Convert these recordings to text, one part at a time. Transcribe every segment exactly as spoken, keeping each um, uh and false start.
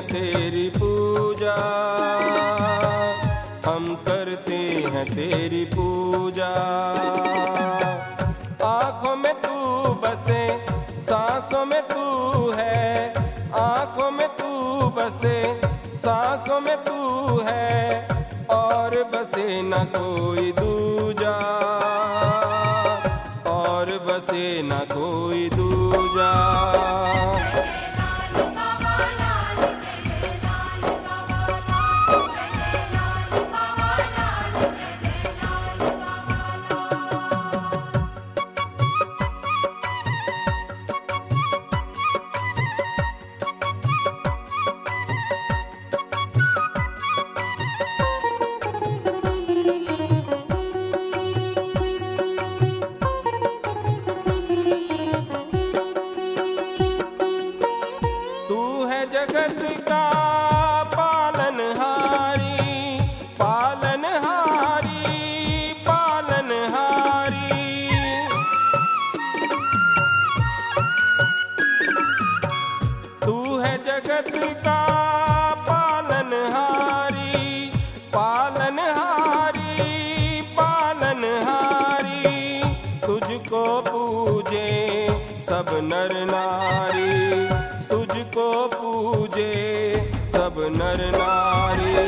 हैं तेरी पूजा, हम करते हैं तेरी पूजा। आँखों में तू बसे, सांसों में तू है, आँखों में तू बसे, सांसों में तू है, और बसे न कोई दूजा, और बसे न कोई दूजा। जगत का पालनहारी, पालनहारी, पालनहारी। तू है जगत का पालनहारी, पालनहारी, पालनहारी। तुझको पूजे सब नर नारी, तुझको पूजे सब नर नारी।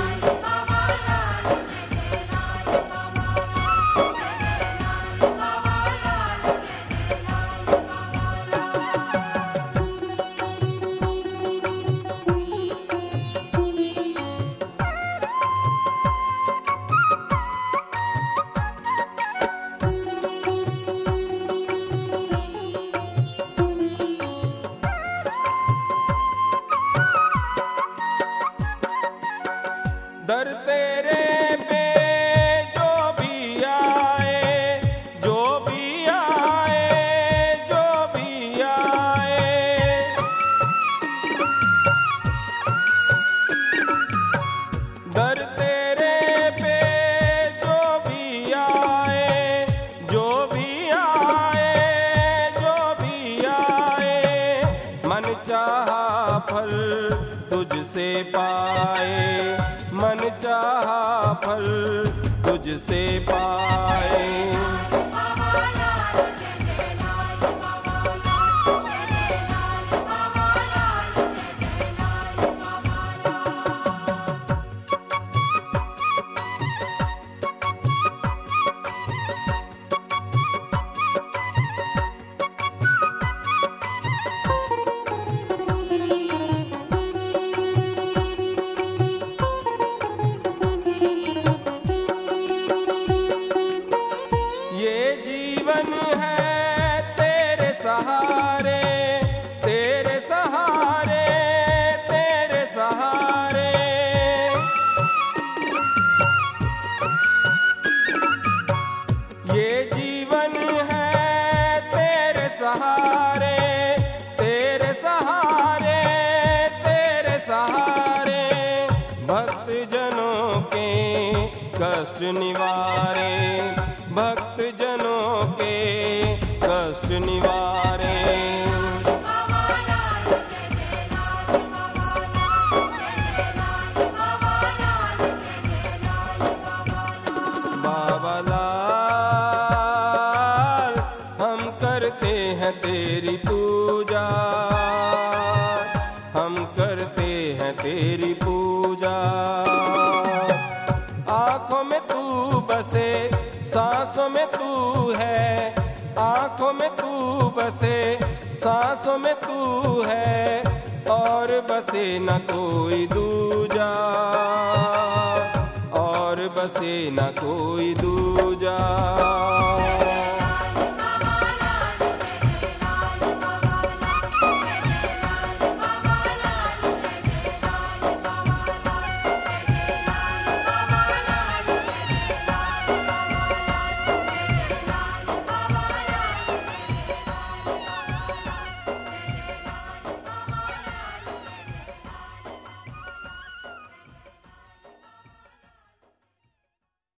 दर तेरे पे जो भी आए, जो भी आए, जो भी आए, दर तेरे पे जो भी आए, जो भी आए, जो भी आए, मन चाहा फल तुझसे पाए, मन चाहा फल तुझसे पाए। जीवन है तेरे सहारे, तेरे सहारे, तेरे सहारे। ये जीवन है तेरे सहारे, तेरे सहारे, तेरे सहारे। भक्त जनों के कष्ट निवारे, भक्त जनों के कष्ट निवारे। बाबा लाल हम करते हैं तेरी पूजा, हम करते हैं तेरी पूजा। आँखों में तू बसे, सांसों में तू है, आँखों में तू बसे, सांसों में तू है, और बसे न कोई दूजा, और बसे न कोई दूजा।